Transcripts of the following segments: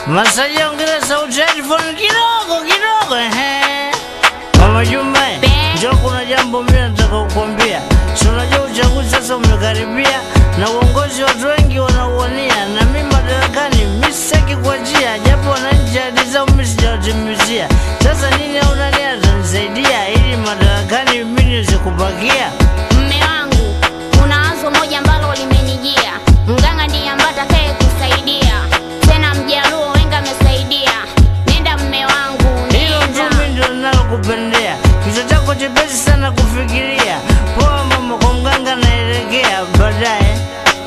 Masaji ongeza sauti headphone kidogo Mama Juma, njoo kuna jambo mimi nataka kukuambia. Si unajua uchaguzi sasa umekaribia na uongozi watu wengi wanauania, na mimi madarakani mimi sitaki kuachia, japo wananchi hadi zao mimi sijawatimizia. Sasa nini au nani atanisaidia ili madarakani mimi niweze kubakia? Mme wangu, kuna wazo moja ambalo limenijia. Mganga ndiye ambaye atakaye kusaidia. Tena Mjaluo wenga amesaidia. Nenda mme wangu, hilo tu mimi ndio ninalokupendea. Kichwa chako chepesi sana kufikiria. Poa mama, kwa mganga naelekea baadaye.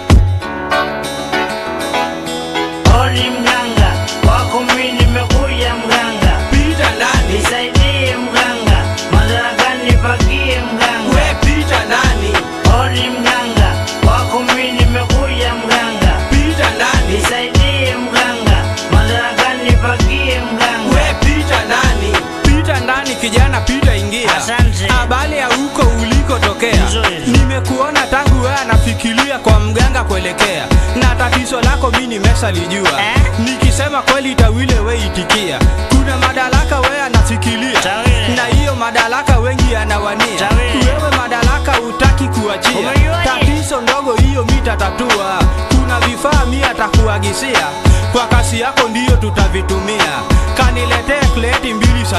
Oli mganga, wako mimi nimekuja mganga. Pita nani? Nisaidie mganga, madarakani nipakie mganga. We pita nani? Oli mganga, wako mimi nimekuja mganga. Pita nani? Nisaidie mganga, madarakani nipakie mganga. We pita nani? Pita ndani kijana, pita ingia. Asante. Habari ya huko ulikotokea. Nimekuona tangu wewe nafikiria kwa mganga kuelekea. Na tatizo lako mimi nimeshalijua. Nikisema kweli tawile wewe itikia. Kuna madaraka wewe anafikiria. Na hiyo madaraka wengi anawania. Wewe madaraka utaki kuachia. Tatizo ndogo hiyo mimi tatatua. Kuna vifaa mimi atakuagisia. Kwa kasi yako ndiyo tutavitumia. Kaniletee kleti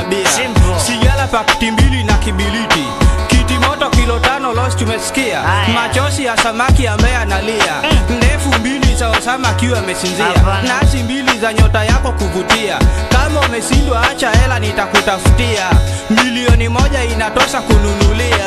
270. Sigala pakiti 2 na kibiliti. Kiti moto kilo 5 lost tumesikia. Machozi ya samaki ambaye analia. Ndefu 2 za Osama akiwa amesinzia. Nasi 2 za nyota yako kuvutia. Kama umeshindwa acha hela nitakutafutia. Milioni 1 inatosha kununulia.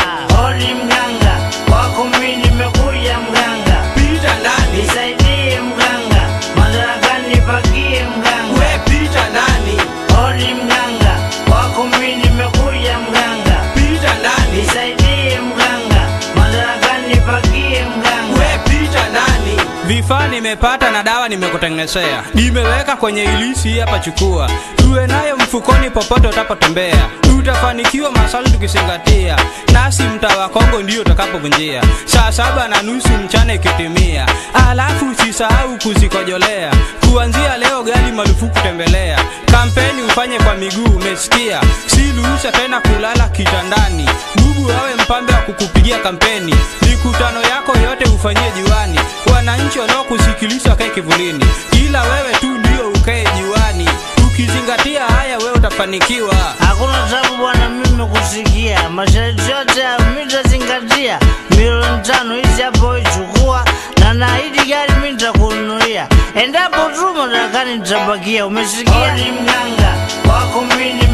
Oli mganga, wako mimi nimekuja mganga. Pita nani? Nisaidie mganga, madarakani nipakie mganga. We pita nani? Oli mganga, wako mimi nimekuja mganga. Pita nani? Nisaidie mganga, madarakani nipakie mganga. We pita nani? Vifaa nimepata na dawa nimekutengenezea. Nimeweka kwenye ilisi hapa, chukua. Uwe nayo mfukoni popote utapotembea. Utafanikiwa maswali tukizingatia. Nasi mtaa wa Kongo ndio utakapovunjia. Saa 7:30 mchana ikitimia. Alafu usisahau kuzikojolea. Kuanzia leo gari marufuku tembelea. Kampeni ufanye kwa miguu, umesikia? Si ruhusa tena kulala kitandani. Bubu awe mpambe wa kukupigia kampeni. Mikutano yako yote ufanyie jiwani. Wananchi wanaokusikiliza kae kivulini. Ila wewe tu ndio ukae jiwani. Ukizingatia haya wewe utafanikiwa. Hakuna tabu bwana, mimi kusikia. Masharti yote mimi nitazingatia. Milioni 5 hizi hapo ichukua, na naahidi gari mimi nitakununulia. Endapo tu madarakani nitabakia, umesikia? Oli mganga, wako mimi